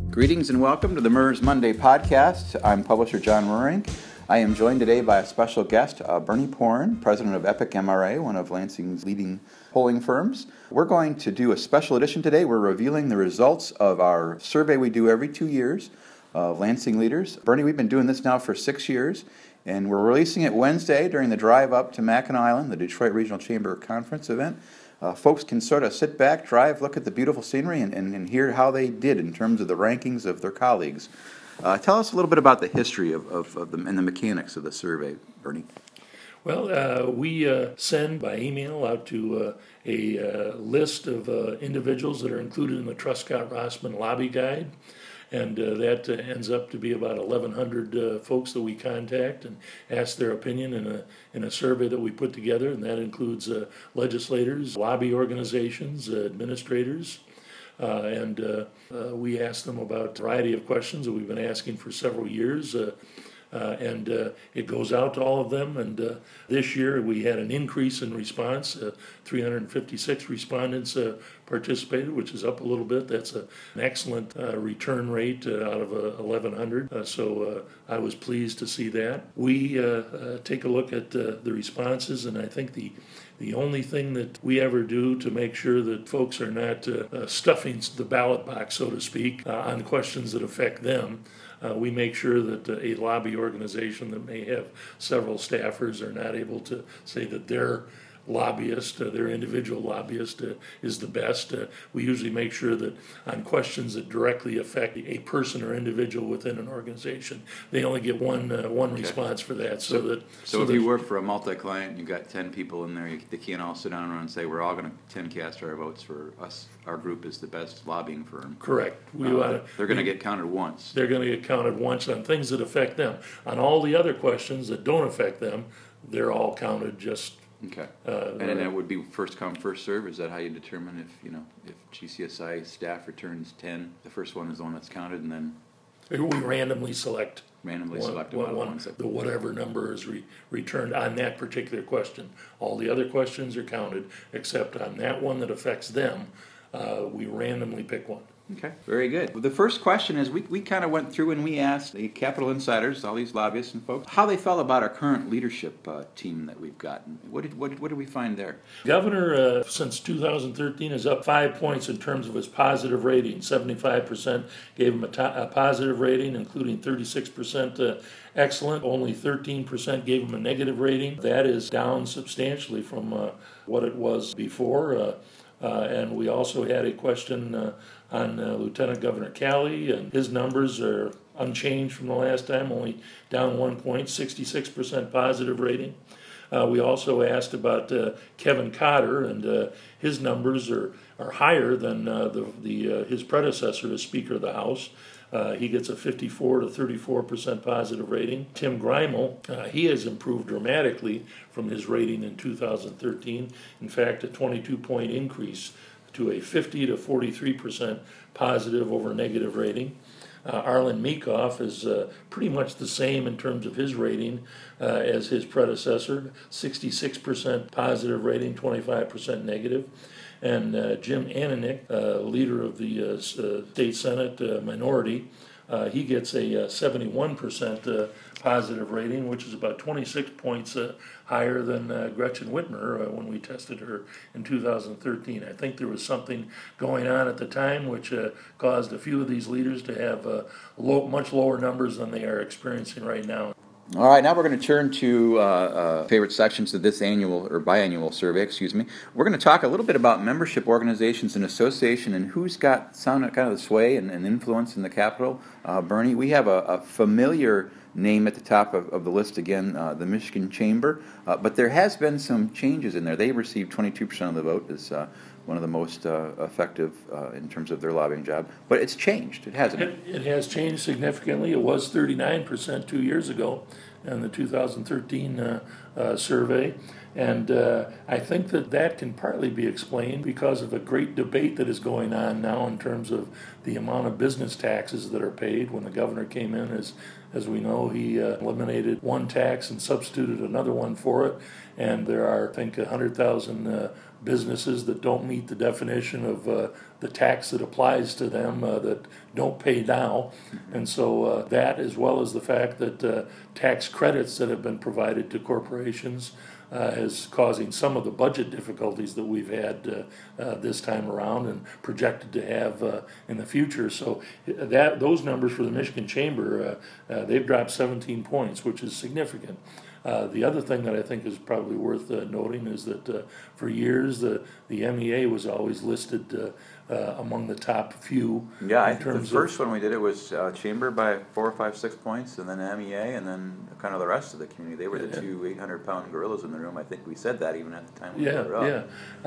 Greetings and welcome to the MERS Monday podcast. I'm publisher John Ruring. I am joined today by a special guest, Bernie Porn, president of Epic MRA, one of Lansing's leading polling firms. We're going to do a special edition today. We're revealing the results of our survey we do every 2 years of Lansing leaders. Bernie, we've been doing this now for 6 years, and we're releasing it Wednesday during the drive up to Mackinac Island, the Detroit Regional Chamber Conference event. Folks can sort of sit back, drive, look at the beautiful scenery, and hear how they did in terms of the rankings of their colleagues. Tell us a little bit about the history of them and the mechanics of the survey, Bernie. Well, we send by email out to a list of individuals that are included in the Truscott-Rossman Lobby Guide. And that ends up to be about 1,100 folks that we contact and ask their opinion in a survey that we put together, and that includes legislators, lobby organizations, administrators, and we ask them about a variety of questions that we've been asking for several years. And it goes out to all of them. And this year we had an increase in response. 356 respondents participated, which is up a little bit. That's an excellent return rate out of 1,100. So I was pleased to see that. We take a look at the responses, and I think the only thing that we ever do to make sure that folks are not stuffing the ballot box, so to speak, on questions that affect them, we make sure that a lobby organization that may have several staffers are not able to say that their lobbyist, their individual lobbyist, is the best. We usually make sure that on questions that directly affect a person or individual within an organization, they only get one response for that. So if you work for a multi-client, you've got 10 people in there, they can't all sit down and say, we're all going to 10 cast our votes for us. Our group is the best lobbying firm. Correct. They're going to get counted once. They're going to get counted once on things that affect them. On all the other questions that don't affect them, they're all counted just. Okay. And then that would be first come, first serve. Is that how you determine if GCSI staff returns 10, the first one is the one that's counted, and then we randomly select whatever number is returned on that particular question. All the other questions are counted, except on that one that affects them, we randomly pick one. Okay, very good. Well, the first question is we kind of went through and we asked the Capitol insiders, all these lobbyists and folks, how they felt about our current leadership team that we've gotten. What did we find there? Governor, since 2013, is up 5 points in terms of his positive rating. 75% gave him a positive rating, including 36% excellent. Only 13% gave him a negative rating. That is down substantially from what it was before. And we also had a question on Lieutenant Governor Calley, and his numbers are unchanged from the last time, only down 1 point, 66% positive rating. We also asked about Kevin Cotter, and his numbers are higher than his predecessor as Speaker of the House. He gets a 54 to 34% positive rating. Tim Greimel, he has improved dramatically from his rating in 2013. In fact, a 22-point increase to a 50 to 43% positive over negative rating. Arlen Meekhoff is pretty much the same in terms of his rating as his predecessor, 66% positive rating, 25% negative. And Jim Ananich, leader of the State Senate minority, he gets a 71% positive rating, which is about 26 points higher than Gretchen Whitmer when we tested her in 2013. I think there was something going on at the time which caused a few of these leaders to have much lower numbers than they are experiencing right now. All right, now we're going to turn to favorite sections of this annual or biannual survey, We're going to talk a little bit about membership organizations and association and who's got kind of the sway and influence in the Capitol. Bernie, we have a familiar name at the top of the list again, the Michigan Chamber, but there has been some changes in there. They received 22% of the vote as one of the most effective in terms of their lobbying job. But it's changed, hasn't it? It has changed significantly. It was 39% 2 years ago in the 2013 survey. And I think that can partly be explained because of a great debate that is going on now in terms of the amount of business taxes that are paid. When the governor came in, as we know, he eliminated one tax and substituted another one for it. And there are, I think, 100,000 businesses that don't meet the definition of the tax that applies to them that don't pay now. And so that, as well as the fact that tax credits that have been provided to corporations is causing some of the budget difficulties that we've had this time around and projected to have in the future. So those numbers for the Michigan Chamber, they've dropped 17 points, which is significant. The other thing that I think is probably worth noting is that for years the MEA was always listed among the top few. Yeah, I think the first one we did, it was Chamber by 4 or 5, 6 points, and then MEA, and then kind of the rest of the community. They were the two 800-pound gorillas in the room. I think we said that even at the time we put it up.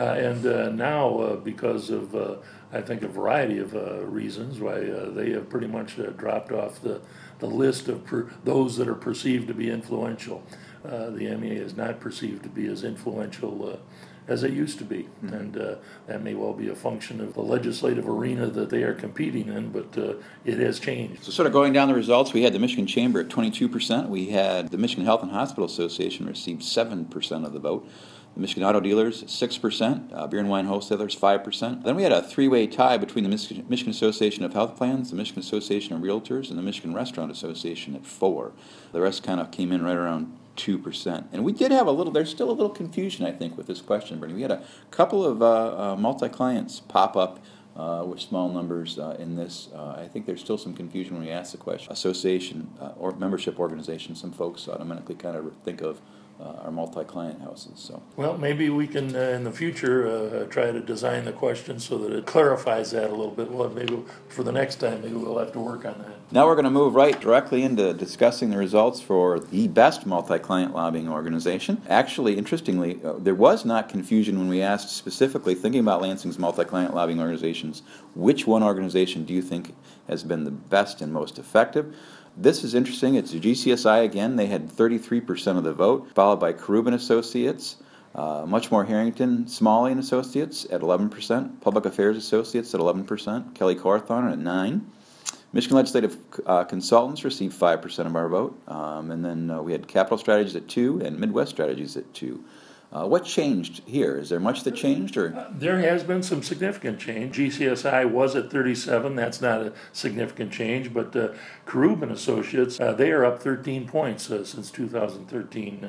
And now because of I think a variety of reasons why they have pretty much dropped off the list of those that are perceived to be influential. The MEA is not perceived to be as influential as it used to be, and that may well be a function of the legislative arena that they are competing in, but it has changed. So sort of going down the results, we had the Michigan Chamber at 22%. We had the Michigan Health and Hospital Association received 7% of the vote. The Michigan Auto Dealers, 6%. Beer and Wine Wholesalers, 5%. Then we had a three-way tie between the Michigan Association of Health Plans, the Michigan Association of Realtors, and the Michigan Restaurant Association at 4%. The rest kind of came in right around 2%. And we did have there's still a little confusion, I think, with this question, Bernie. We had a couple of multi-clients pop up with small numbers in this. I think there's still some confusion when we ask the question. Association or membership organization, some folks automatically kind of think of our multi-client houses. So, well, maybe we can in the future try to design the question so that it clarifies that a little bit. Well, maybe for the next time, maybe we'll have to work on that. Now we're going to move right directly into discussing the results for the best multi-client lobbying organization. Actually, interestingly, there was not confusion when we asked specifically, thinking about Lansing's multi-client lobbying organizations, which one organization do you think has been the best and most effective? This is interesting. It's GCSI again. They had 33% of the vote, followed by Karubin Associates, Muchmore Harrington, Smalley and Associates at 11%, Public Affairs Associates at 11%, Kelly Cawthorn at 9%. Michigan Legislative Consultants received 5% of our vote, and then we had Capital Strategies at 2% and Midwest Strategies at 2%. What changed here? Is there much that changed? Or there has been some significant change. GCSI was at 37. That's not a significant change. But Karubin Associates, they are up 13 points since 2013.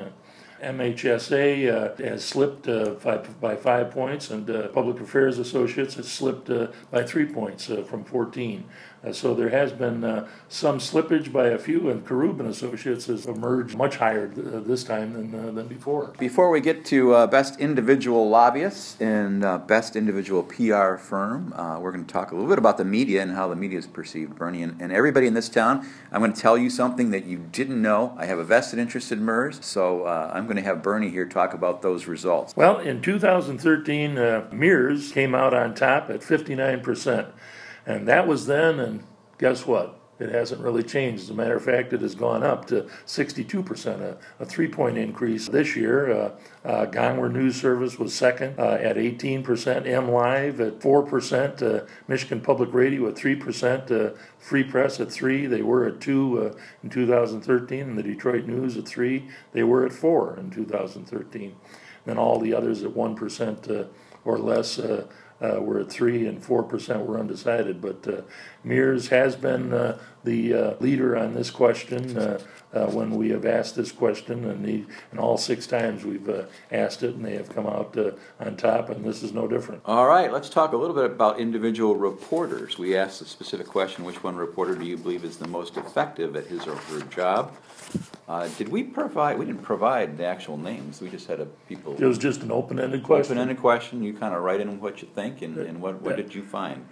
MHSA has slipped by 5 points, and Public Affairs Associates has slipped by 3 points from 14. So there has been some slippage by a few, and Karubin Associates has emerged much higher this time than before. Before we get to Best Individual Lobbyists and Best Individual PR Firm, we're going to talk a little bit about the media and how the media is perceived, Bernie. And everybody in this town, I'm going to tell you something that you didn't know. I have a vested interest in MERS, so I'm going to have Bernie here talk about those results. Well, in 2013, MERS came out on top at 59%. And that was then, and guess what? It hasn't really changed. As a matter of fact, it has gone up to 62%, a 3-point increase this year. Gongwer News Service was second at 18%, MLive at 4%, Michigan Public Radio at 3%, Free Press at 3%. They were at 2% in 2013, and the Detroit News at 3%. They were at 4% in 2013. Then all the others at 1% or less were at 3%, and 4% were undecided. But MERS has been the leader on this question when we have asked this question, and all 6 times we've asked it, and they have come out on top, and this is no different. All right, let's talk a little bit about individual reporters. We asked a specific question: which one reporter do you believe is the most effective at his or her job? Did we provide? We didn't provide the actual names. We just had people. It was just an open-ended question. Open-ended question. You kind of write in what you think, and what did you find?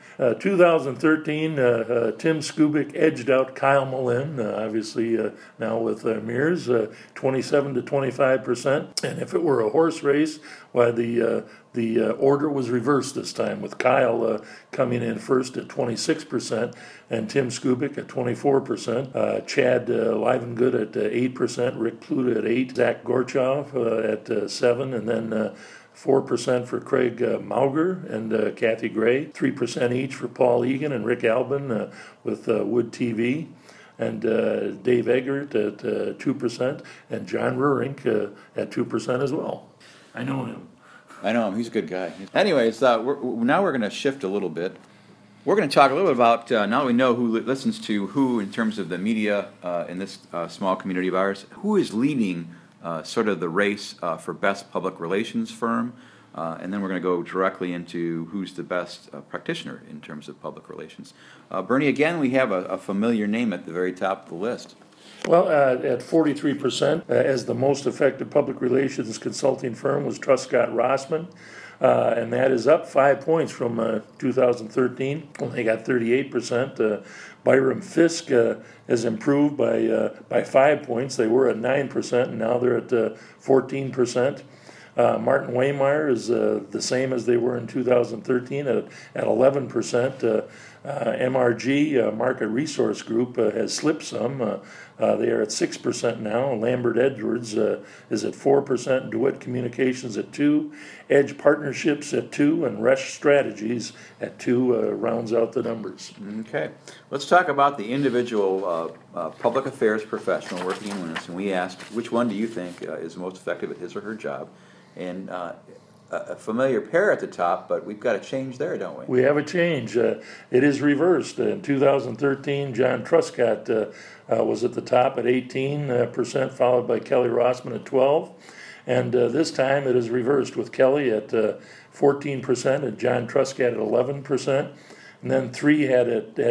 2013, Tim Skubic edged out Kyle Malin, obviously now with MERS, 27 to 25%. And if it were a horse race, why the order was reversed this time, with Kyle coming in first at 26% and Tim Skubic at 24%. Chad Livengood at 8%, Rick Pluta at 8%, Zach Gorchov at 7%, and then 4% for Craig Mauger and Kathy Gray, 3% each for Paul Egan and Rick Albin with Wood TV, and Dave Eggert at 2%, and John Rurink at 2% as well. I know him. I know him. He's a good guy. Anyways, now we're going to shift a little bit. We're going to talk a little bit about, now that we know who listens to who in terms of the media in this small community of ours, who is leading sort of the race for best public relations firm, and then we're going to go directly into who's the best practitioner in terms of public relations. Bernie, again, we have a familiar name at the very top of the list. Well, at 43%, as the most effective public relations consulting firm was Truscott Rossman, and that is up 5 points from 2013 when they got 38%. Byram Fisk has improved by 5 points. They were at 9%, and now they're at 14%. Martin Waymeyer is the same as they were in 2013 at 11%. MRG, Market Resource Group, has slipped some. They are at 6% now. Lambert Edwards is at 4%. DeWitt Communications at 2%. Edge Partnerships at 2%. And Resch Strategies at 2% rounds out the numbers. Okay. Let's talk about the individual public affairs professional working in Winnis. And we asked, which one do you think is most effective at his or her job? And a familiar pair at the top, but we've got a change there, don't we? We have a change. It is reversed. In 2013, John Truscott was at the top at 18%, followed by Kelly Rossman at 12%. And this time it is reversed with Kelly at 14% and John Truscott at 11%. And then three had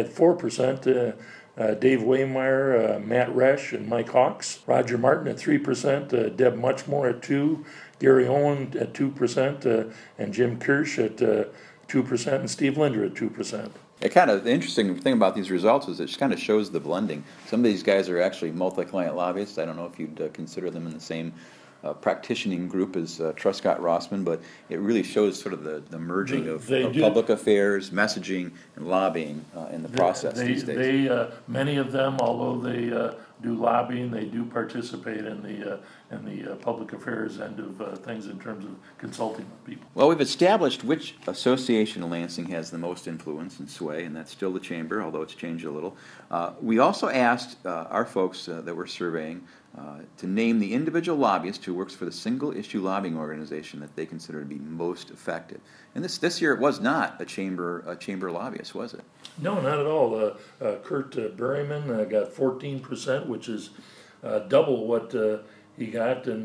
4%. Dave Waymeyer, Matt Resch, and Mike Hawks. Roger Martin at 3%, Deb Muchmore at 2%, Gary Owen at 2%, and Jim Kirsch at 2%, and Steve Linder at 2%. The interesting thing about these results is it just kind of shows the blending. Some of these guys are actually multi-client lobbyists. I don't know if you'd consider them in the same practicing group as Truscott Rossman, but it really shows sort of the merging of public affairs, messaging, and lobbying in the process these days. Many of them, although they do lobbying, they do participate in the public affairs end of things in terms of consulting with people. Well, we've established which association in Lansing has the most influence and sway, and that's still the Chamber, although it's changed a little. We also asked our folks that we're surveying to name the individual lobbyist who works for the single-issue lobbying organization that they consider to be most effective. And this year it was not a chamber lobbyist, was it? No, not at all. Kurt Berryman got 14%, which is double what he got in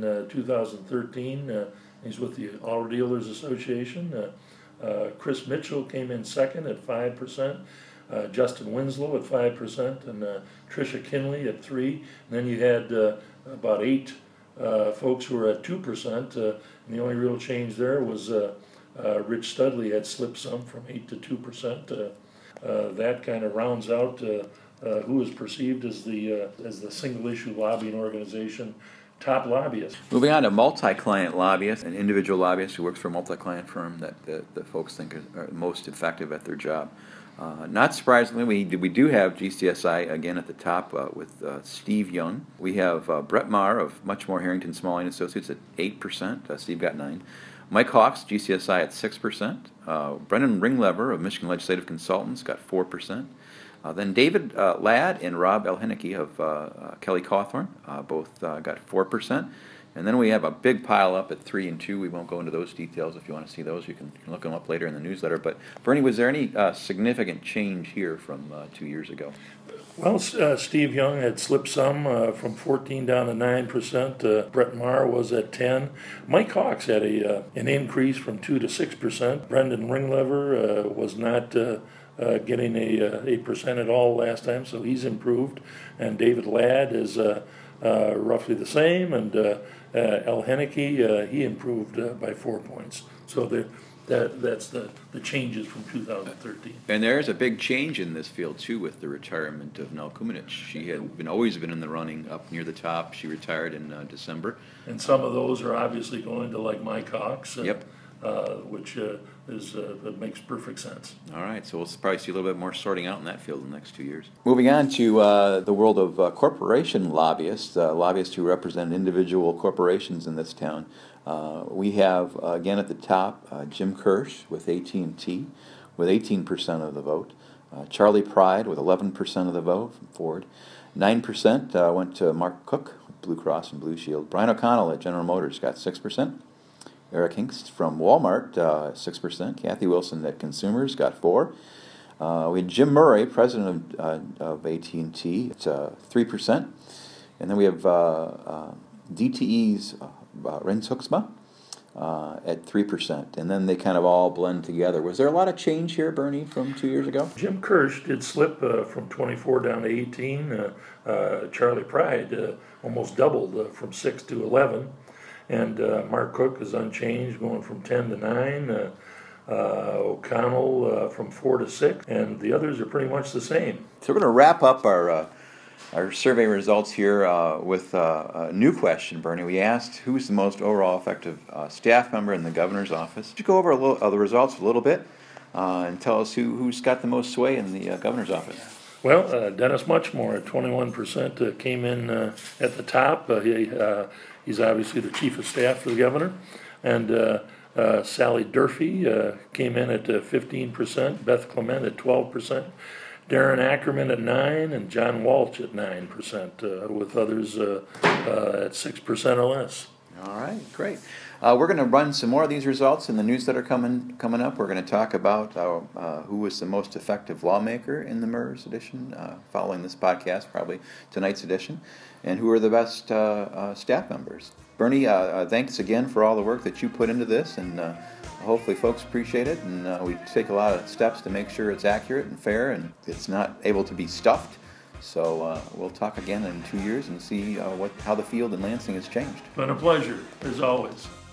2013. He's with the Auto Dealers Association. Chris Mitchell came in second at 5%. Justin Winslow at 5%, and Tricia Kinley at 3%. And then you had about 8 folks who were at 2%. And the only real change there was Rich Studley had slipped some from 8 to 2%. That kind of rounds out who is perceived as the single-issue lobbying organization top lobbyist. Moving on to multi-client lobbyist, an individual lobbyist who works for a multi-client firm that the folks think are most effective at their job. Not surprisingly, we do have GCSI again at the top with Steve Young. We have Brett Maher of Muchmore Harrington Smalling Associates at 8%. Steve got 9%. Mike Hawks, GCSI at 6%. Brendan Ringlever of Michigan Legislative Consultants got 4%. Then David Ladd and Rob Elhenicky of Kelly Cawthorn both got 4%. And then we have a big pile up at 3 and 2. We won't go into those details. If you want to see those, you can look them up later in the newsletter. But Bernie, was there any significant change here from 2 years ago? Well, Steve Young had slipped some from 14 down to 9%. Brett Maher was at 10. Mike Hawks had an increase from 2 to 6%. Brendan Ringlever was not getting a percent at all last time, so he's improved. And David Ladd is roughly the same, and Elhenicky, he improved by 4 points. So that's the changes from 2013. And there's a big change in this field, too, with the retirement of Nell Kumanich. She had always been in the running up near the top. She retired in December. And some of those are obviously going to, like, Mike Hawks. Yep. Which that makes perfect sense. All right, so we'll probably see a little bit more sorting out in that field in the next 2 years. Moving on to the world of corporation lobbyists, lobbyists who represent individual corporations in this town. We have, again at the top, Jim Kirsch with AT&T with 18% of the vote. Charlie Pride with 11% of the vote from Ford. 9% went to Mark Cook with Blue Cross and Blue Shield. Brian O'Connell at General Motors got 6%. Eric Hinks from Walmart, 6%. Kathy Wilson at Consumers got 4%. We had Jim Murray, president of AT&T, at 3%. And then we have DTE's Rens Huxma at 3%. And then they kind of all blend together. Was there a lot of change here, Bernie, from 2 years ago? Jim Kirsch did slip from 24 down to 18. Charlie Pride almost doubled from 6 to 11. And Mark Cook is unchanged, going from 10 to 9. O'Connell from 4 to 6. And the others are pretty much the same. So we're going to wrap up our survey results here with a new question, Bernie. We asked who's the most overall effective staff member in the governor's office. Could you go over the results a little bit and tell us who's got the most sway in the governor's office? Well, Dennis Muchmore at 21% came in at the top. He's obviously the chief of staff for the governor. And Sally Durfee came in at 15%, Beth Clement at 12%, Darren Ackerman at 9%, and John Walsh at 9%, with others at 6% or less. All right, great. We're going to run some more of these results in the news that are coming up. We're going to talk about who was the most effective lawmaker in the MERS edition, following this podcast, probably tonight's edition, and who are the best staff members. Bernie, thanks again for all the work that you put into this, and hopefully folks appreciate it, and we take a lot of steps to make sure it's accurate and fair and it's not able to be stuffed. So we'll talk again in 2 years and see how the field in Lansing has changed. Been a pleasure, as always.